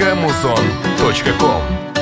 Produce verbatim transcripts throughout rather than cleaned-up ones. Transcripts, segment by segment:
точка музон точка ком.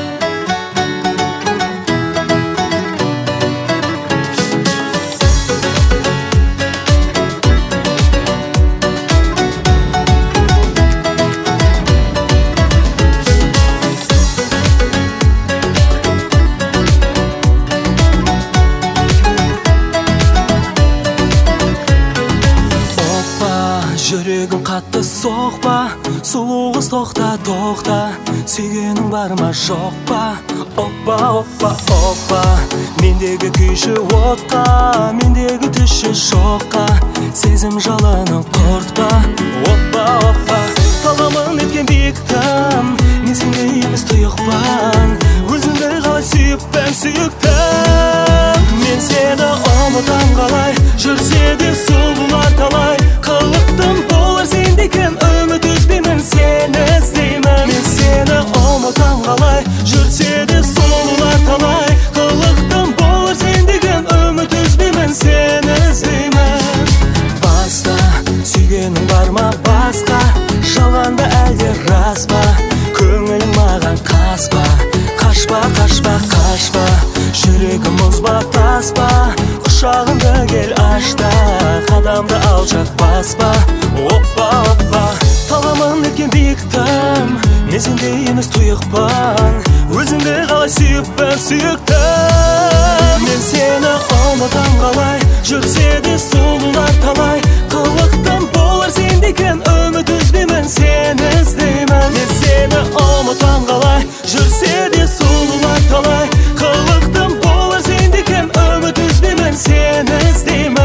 Жүрегім қатты соқпа, сұлу қыз тоқта, тоқта, сүйгенің бар ма жоқ па? Оппа, оппа, оппа, мендегі күйші отқа, мендегі түші шоққа, сезім жалыны құртпа. Оппа, оппа, таламын еткен биіктім, мен сенде емес тұйықпан, өзіңді қалай сүйіппен сүйіктім. Мен сені ұмытам қалай, жүрсе де сұлулар талай, қылықтым болар сендейкен, үміт үзбеймін, сені іздеймін. Мен сені ұмытам қалай, жүрсе де сұлулар талай, қылықтым болар сендейкен, үміт үзбеймін, сені іздеймін. Баста сүйгенің бар ма басқа, жалғанда әлде рас па, көңілің маған қаспа, қашпа, қашпа, қашпа, жүрегім мұз ба тас па, құшағымды кел ашта, қадамды алшақ баспа. Оппа, оппа, таламын еткен биіктім, мен сенде емес тұйықпан, өзіңді қалай сүйіппін сүйіктім. Мен сені ұмытам қалай, жүрсе де сұлулар талай, қылықтым болар сендейкен, үміт үзбеймін, сені іздеймін. Мен сені ұмытам қалай, жүрсе де сұлулар талай, қылықтым болар сендейкен, үміт үзбеймін, сені іздеймін.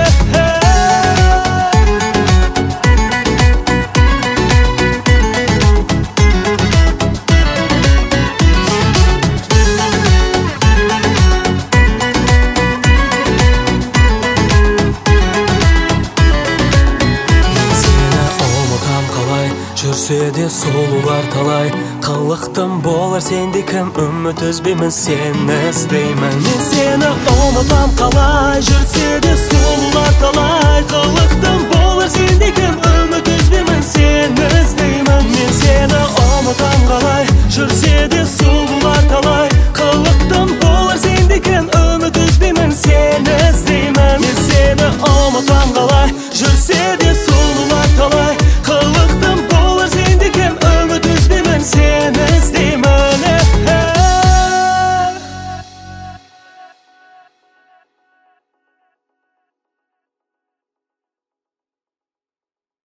Жүрсе де сұлулар талай, қылықтым болар сенде кім, үміт үзбеймін, сені іздеймін. Мен сені ұмытам қалай, жүрсе де сұлулар талай, қылықтым болар сенде кім,